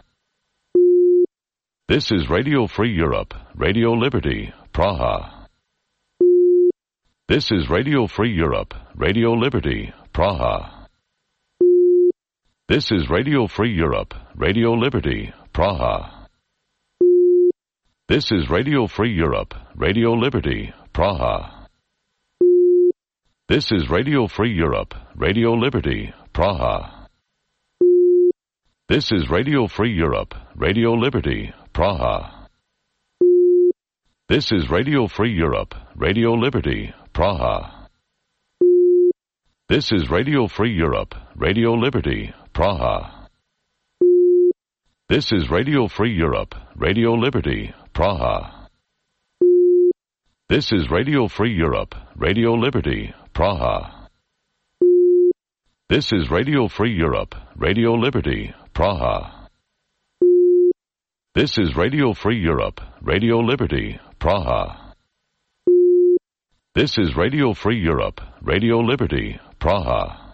This is Radio Free Europe, Radio Liberty, Praha. This is Radio Free Europe, Radio Liberty, Praha. This is Radio Free Europe, Radio Liberty, Praha. This is Radio Free Europe, Radio Liberty, Praha. This is Radio Free Europe, Radio Liberty, Praha. This is Radio Free Europe, Radio Liberty, Praha. This is Radio Free Europe, Radio Liberty, Praha. This is Radio Free Europe, Radio Liberty, Praha. This is Radio Free Europe, Radio Liberty, Praha. This is Radio Free Europe, Radio Liberty, Praha. This is Radio Free Europe, Radio Liberty, Praha. This is Radio Free Europe, Radio Liberty, Praha. This is Radio Free Europe, Radio Liberty, Praha.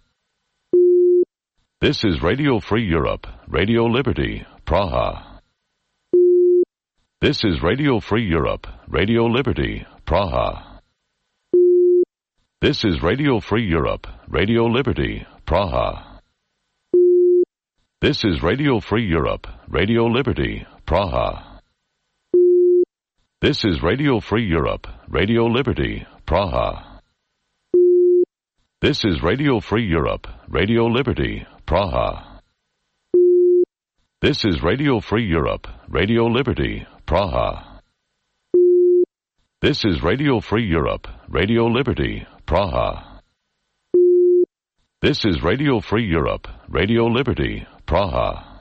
This is Radio Free Europe, Radio Liberty, Praha. This is Radio Free Europe, Radio Liberty, Praha. This is Radio Free Europe, Radio Liberty, Praha. This is Radio Free Europe, Radio Liberty, Praha. This is Radio Free Europe, Radio Liberty, Praha. This is Radio Free Europe, Radio Liberty, Praha. This is Radio Free Europe, Radio Liberty, Praha. This is Radio Free Europe, Radio Liberty, Praha. This is Radio Free Europe, Radio Liberty, Praha.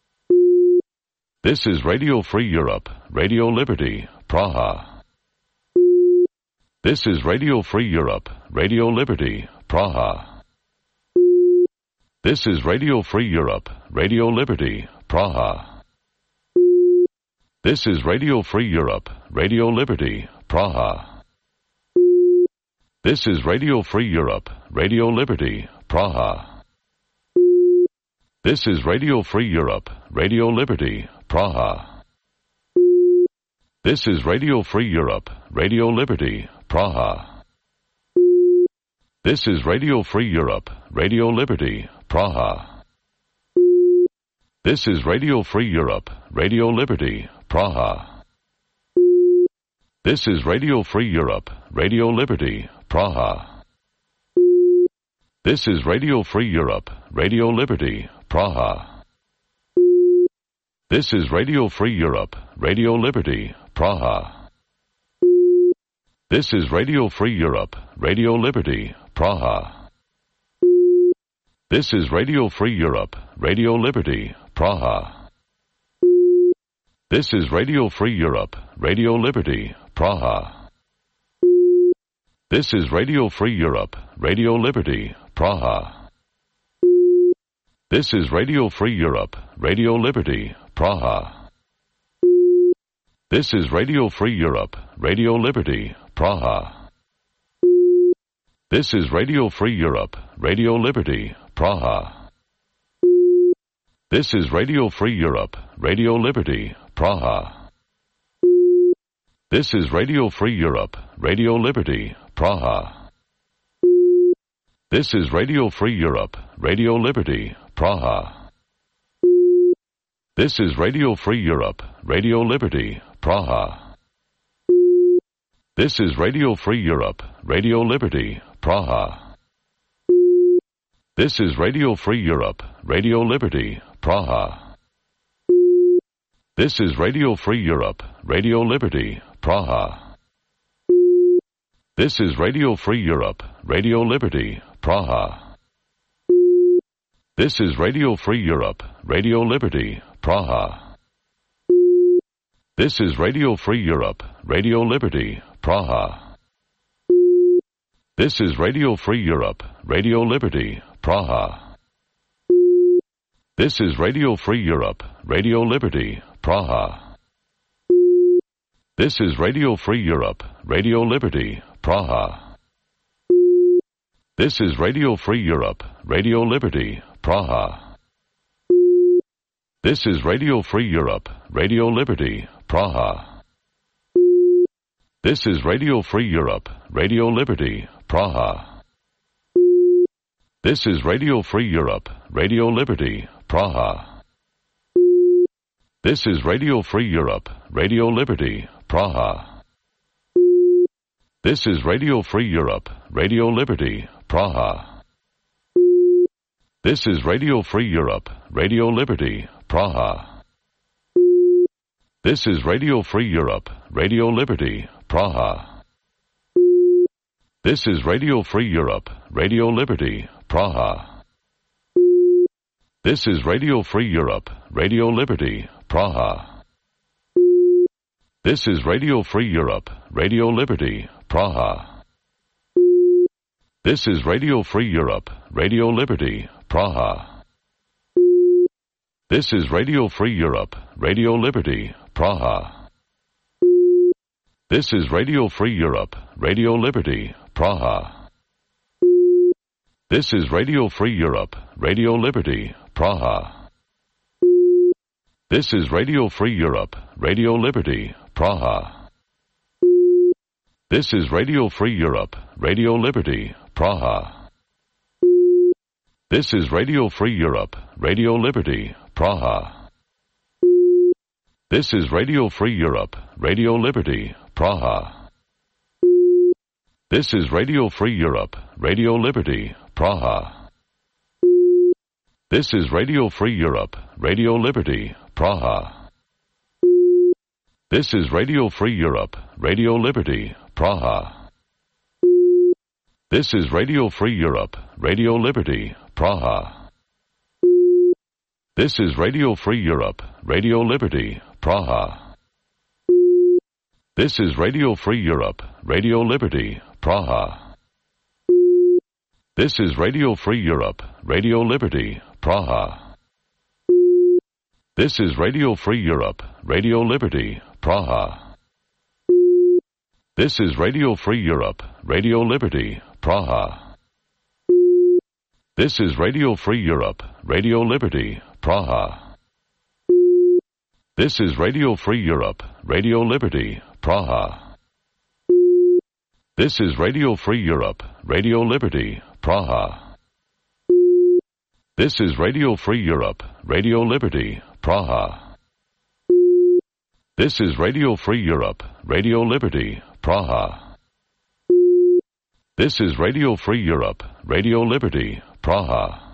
This is Radio Free Europe, Radio Liberty, Praha. This is Radio Free Europe, Radio Liberty, Praha. This is Radio Free Europe, Radio Liberty, Praha. This is Radio Free Europe, Radio Liberty, Praha. This is Radio Free Europe, Radio Liberty, Praha. This is Radio Free Europe, Radio Liberty, Praha. This is Radio Free Europe, Radio Liberty, Praha. This is Radio Free Europe, Radio Liberty, Praha. This is Radio Free Europe, Radio Liberty, Praha. This is Radio Free Europe, Radio Liberty, Praha. This is Radio Free Europe, Radio Liberty, Praha. This is Radio Free Europe, Radio Liberty, Praha. This is Radio Free Europe, Radio Liberty, Praha. This is Radio Free Europe, Radio Liberty, Praha. This is Radio Free Europe, Radio Liberty, Praha. This is Radio Free Europe, Radio Liberty, Praha. This is Radio Free Europe, Radio Liberty, Praha. This is Radio Free Europe, Radio Liberty, Praha. This is Radio Free Europe, Radio Liberty, Praha. This is Radio Free Europe, Radio Liberty, Praha. This is Radio Free Europe, Radio Liberty, Praha. This is Radio Free Europe, Radio Liberty, Praha. This is Radio Free Europe, Radio Liberty, Praha. This is Radio Free Europe, Radio Liberty, Praha. This is Radio Free Europe, Radio Liberty, Praha. This is Radio Free Europe, Radio Liberty, Praha. This is Radio Free Europe, Radio Liberty, Praha. This is Radio Free Europe, Radio Liberty, Praha. This is Radio Free Europe, Radio Liberty, Praha. This is Radio Free Europe, Radio Liberty, Praha. This is Radio Free Europe, Radio Liberty, Praha. This is Radio Free Europe, Radio Liberty, Praha. This is Radio Free Europe, Radio Liberty, Praha. This is Radio Free Europe, Radio Liberty, Praha. This is Radio Free Europe, Radio Liberty, Praha. This is Radio Free Europe, Radio Liberty, Praha. This is Radio Free Europe, Radio Liberty, Praha. This is Radio Free Europe, Radio Liberty, Praha. This is Radio Free Europe, Radio Liberty, Praha. This is Radio Free Europe, Radio Liberty, Praha. This is Radio Free Europe, Radio Liberty, Praha. This is Radio Free Europe, Radio Liberty, Praha. This is Radio Free Europe, Radio Liberty, Praha. This is Radio Free Europe, Radio Liberty, Praha. This is Radio Free Europe, Radio Liberty, Praha. This is Radio Free Europe, Radio Liberty, Praha. This is Radio Free Europe, Radio Liberty, Praha. This is Radio Free Europe, Radio Liberty, Praha. This is Radio Free Europe, Radio Liberty, Praha. This is Radio Free Europe, Radio Liberty, Praha. This is Radio Free Europe, Radio Liberty, Praha. This is Radio Free Europe, Radio Liberty, Praha. This is Radio Free Europe, Radio Liberty, Praha. This is Radio Free Europe, Radio Liberty, Praha. This is Radio Free Europe, Radio Liberty, Praha. This is Radio Free Europe, Radio Liberty, Praha. This is Radio Free Europe, Radio Liberty, Praha. This is Radio Free Europe, Radio Liberty, Praha. This is Radio Free Europe, Radio Liberty, Praha. This is Radio Free Europe, Radio Liberty, Praha. This is Radio Free Europe, Radio Liberty, Praha. This is Radio Free Europe, Radio Liberty, Praha. This is Radio Free Europe, Radio Liberty, Praha. This is Radio Free Europe, Radio Liberty, Praha. This is Radio Free Europe, Radio Liberty, Praha. This is Radio Free Europe, Radio Liberty, Praha.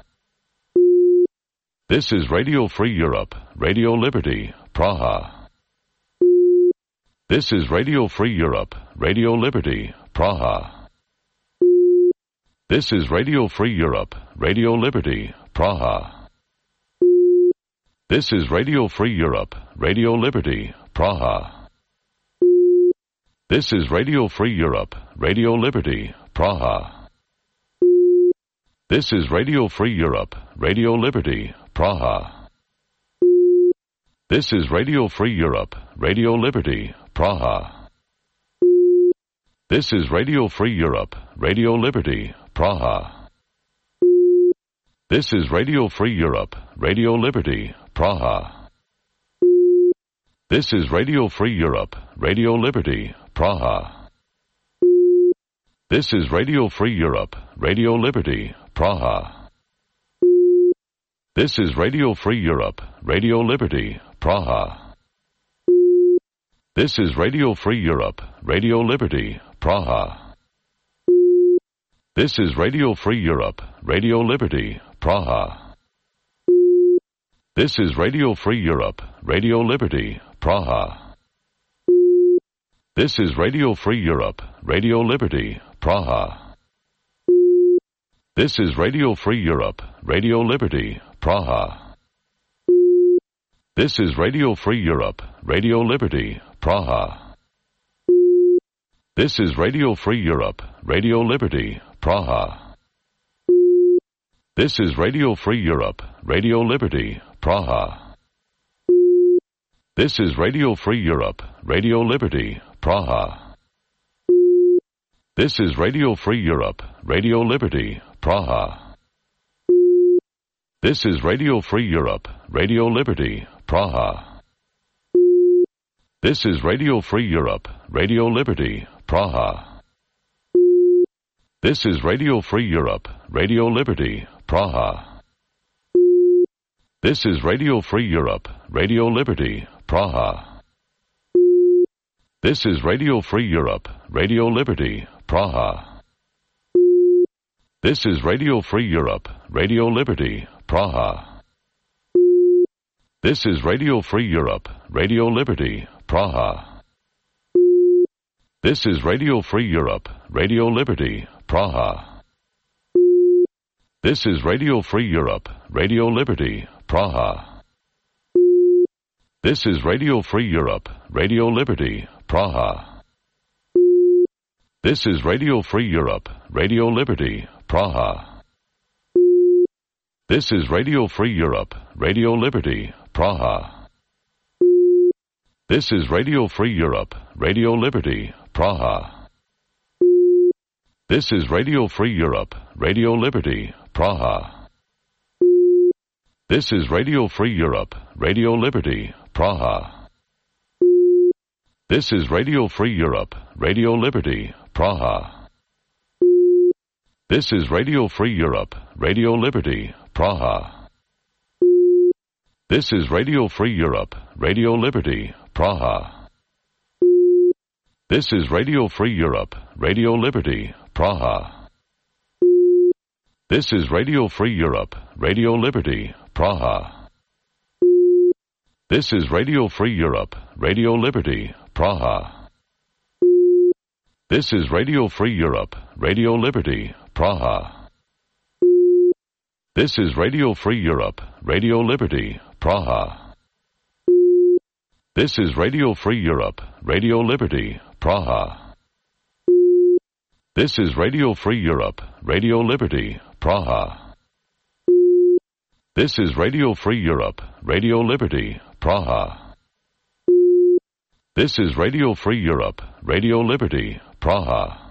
This is Radio Free Europe, Radio Liberty, Praha. This is Radio Free Europe, Radio Liberty, Praha. This is Radio Free Europe, Radio Liberty, Praha. This is Radio Free Europe, Radio Liberty, Praha. This is Radio Free Europe, Radio Liberty, Praha. This is Radio Free Europe, Radio Liberty, Praha. This is Radio Free Europe, Radio Liberty, Praha. This is Radio Free Europe, Radio Liberty, Praha. This is Radio Free Europe, Radio Liberty, Praha. This is Radio Free Europe, Radio Liberty, Praha. This is Radio Free Europe, Radio Liberty, Praha. This is Radio Free Europe, Radio Liberty, Praha. This is Radio Free Europe, Radio Liberty, Praha. This is Radio Free Europe, Radio Liberty, Praha. This is Radio Free Europe, Radio Liberty, Praha. This is Radio Free Europe, Radio Liberty, Praha. This is Radio Free Europe, Radio Liberty, Praha. This is Radio Free Europe, Radio Liberty, Praha. This is Radio Free Europe, Radio Liberty, Praha. This is Radio Free Europe, Radio Liberty, Praha. This is Radio Free Europe, Radio Liberty, Praha. This is Radio Free Europe, Radio Liberty, Praha. This is Radio Free Europe, Radio Liberty, Praha. This is Radio Free Europe, Radio Liberty, Praha. This is Radio Free Europe, Radio Liberty, Praha. This is Radio Free Europe, Radio Liberty, Praha. This is Radio Free Europe, Radio Liberty, Praha. This is Radio Free Europe, Radio Liberty, Praha. This is Radio Free Europe, Radio Liberty, Praha. This is Radio Free Europe, Radio Liberty, Praha. This is Radio Free Europe, Radio Liberty, Praha. This is Radio Free Europe, Radio Liberty, Praha. This is Radio Free Europe, Radio Liberty, Praha. This is Radio Free Europe, Radio Liberty, Praha. This is Radio Free Europe, Radio Liberty, Praha. This is Radio Free Europe, Radio Liberty, Praha. This is Radio Free Europe, Radio Liberty, Praha. This is Radio Free Europe, Radio Liberty, Praha. This is Radio Free Europe, Radio Liberty, Praha. This is Radio Free Europe, Radio Liberty, Praha. This is Radio Free Europe, Radio Liberty, Praha. This is Radio Free Europe, Radio Liberty, Praha. This is Radio Free Europe, Radio Liberty, Praha. This is Radio Free Europe, Radio Liberty, Praha. This is Radio Free Europe, Radio Liberty, Praha. This is Radio Free Europe, Radio Liberty, Praha. This is Radio Free Europe, Radio Liberty, Praha. This is Radio Free Europe, Radio Liberty, Praha. This is Radio Free Europe, Radio Liberty, Praha.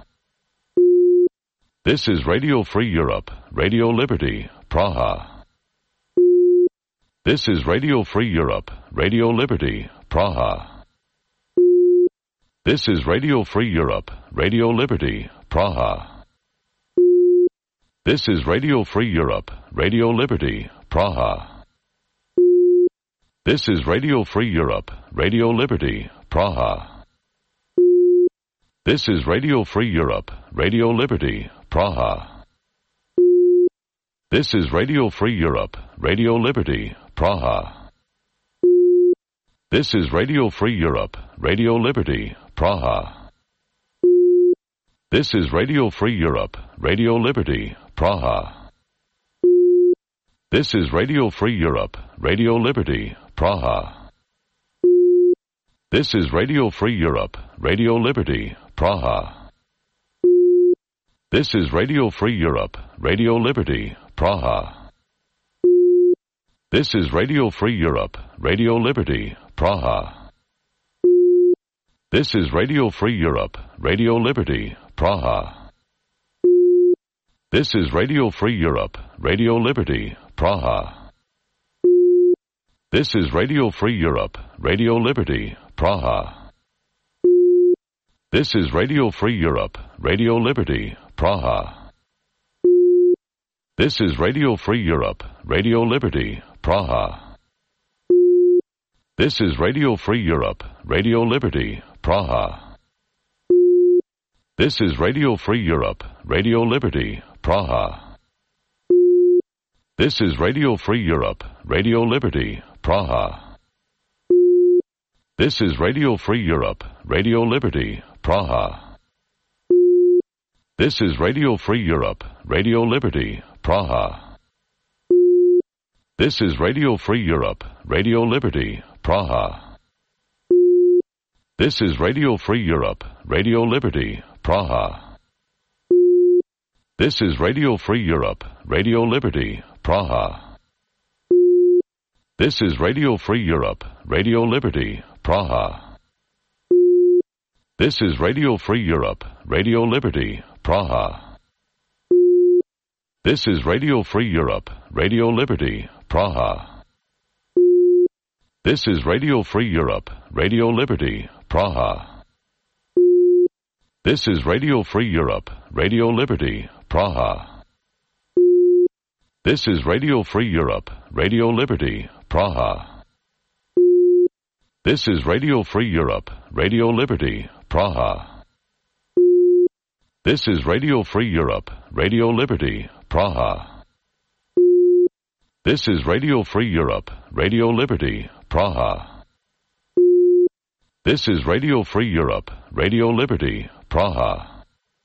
This is Radio Free Europe, Radio Liberty, Praha. This is Radio Free Europe, Radio Liberty, Praha. This is Radio Free Europe, Radio Liberty, Praha. This is Radio Free Europe, Radio Liberty, Praha. This is Radio Free Europe, Radio Liberty, Praha. This is Radio Free Europe, Radio Liberty, Praha. This is Radio Free Europe, Radio Liberty, Praha. This is Radio Free Europe, Radio Liberty, Praha. This is Radio Free Europe, Radio Liberty, Praha. This is Radio Free Europe, Radio Liberty, Praha. This is Radio Free Europe, Radio Liberty, Praha. This is Radio Free Europe, Radio Liberty, Praha. This is Radio Free Europe, Radio Liberty, Praha. This is Radio Free Europe, Radio Liberty, Praha. This is Radio Free Europe, Radio Liberty, Praha. This is Radio Free Europe, Radio Liberty, Praha. This is Radio Free Europe, Radio Liberty, Praha. This is Radio Free Europe, Radio Liberty, Praha. This is Radio Free Europe, Radio Liberty, Praha. This is Radio Free Europe, Radio Liberty, Praha. This is Radio Free Europe, Radio Liberty, Praha. This is Radio Free Europe, Radio Liberty, Praha. This is Radio Free Europe, Radio Liberty, Praha. This is Radio Free Europe, Radio Liberty, Praha. This is Radio Free Europe, Radio Liberty, Praha. This is Radio Free Europe, Radio Liberty, Praha. This is Radio Free Europe, Radio Liberty, Praha. This is Radio Free Europe, Radio Liberty, Praha. This is Radio Free Europe, Radio Liberty, Praha. This is Radio Free Europe, Radio Liberty, Praha. This is Radio Free Europe, Radio Liberty, Praha. This is Radio Free Europe, Radio Liberty, Praha. This is Radio Free Europe, Radio Liberty, Praha. This is Radio Free Europe, Radio Liberty, Praha. This is Radio Free Europe, Radio Liberty, Praha. This is Radio Free Europe, Radio Liberty, Praha.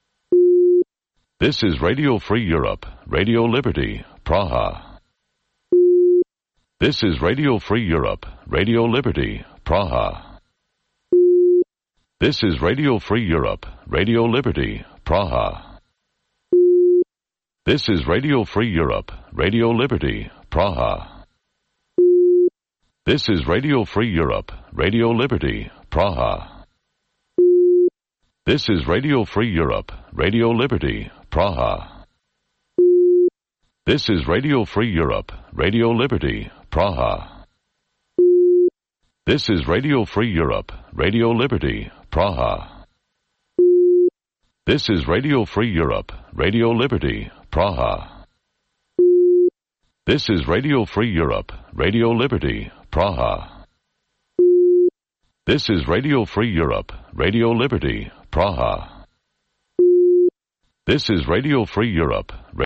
This is Radio Free Europe, Radio Liberty, Praha. This is Radio Free Europe, Radio Liberty, Praha. This is Radio Free Europe, Radio Liberty, Praha. This is Radio Free Europe, Radio Liberty, Praha. This is Radio Free Europe, Radio Liberty, Praha. This is Radio Free Europe, Radio Liberty, Praha. This is Radio Free Europe, Radio Liberty, Praha. This is Radio Free Europe, Radio Liberty, Praha. This is Radio Free Europe, Radio Liberty, Praha. This is Radio Free Europe, Radio Liberty, Praha. This is Radio Free Europe, Radio Liberty, Praha. This is Radio Free Europe.